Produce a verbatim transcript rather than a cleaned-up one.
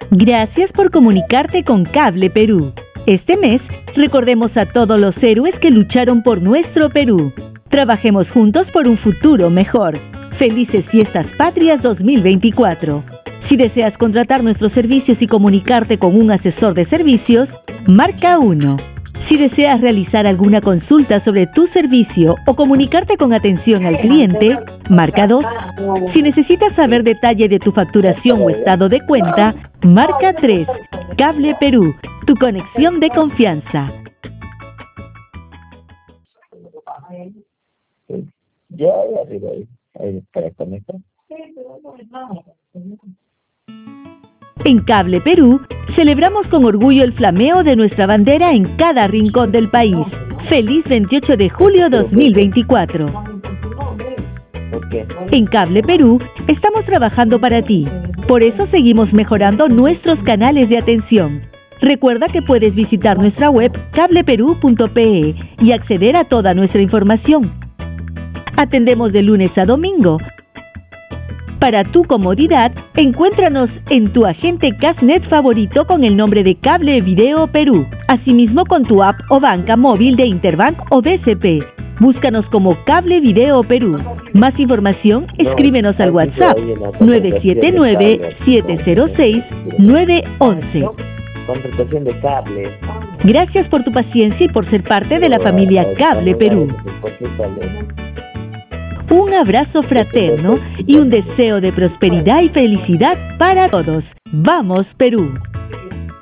Gracias por comunicarte con Cable Perú. Este mes, recordemos a todos los héroes que lucharon por nuestro Perú. Trabajemos juntos por un futuro mejor. Felices Fiestas Patrias dos mil veinticuatro. Si deseas contratar nuestros servicios y comunicarte con un asesor de servicios, marca uno. Si deseas realizar alguna consulta sobre tu servicio o comunicarte con atención al cliente, marca dos. Si necesitas saber detalle de tu facturación o estado de cuenta, marca tres. Cable Perú, tu conexión de confianza. Ya, ya arriba ahí, ahí para conectar. En Cable Perú, celebramos con orgullo el flameo de nuestra bandera en cada rincón del país. ¡Feliz veintiocho de julio dos mil veinticuatro! En Cable Perú, estamos trabajando para ti. Por eso seguimos mejorando nuestros canales de atención. Recuerda que puedes visitar nuestra web cable perú punto pe y acceder a toda nuestra información. Atendemos de lunes a domingo. Para tu comodidad, encuéntranos en tu agente Casnet favorito con el nombre de Cable Video Perú. Asimismo con tu app o banca móvil de Interbank o B C P. Búscanos como Cable Video Perú. Más información, escríbenos al WhatsApp nueve siete nueve, siete cero seis, nueve uno uno. Contratación de cable. Gracias por tu paciencia y por ser parte de la familia Cable Perú. Un abrazo fraterno y un deseo de prosperidad y felicidad para todos. ¡Vamos, Perú!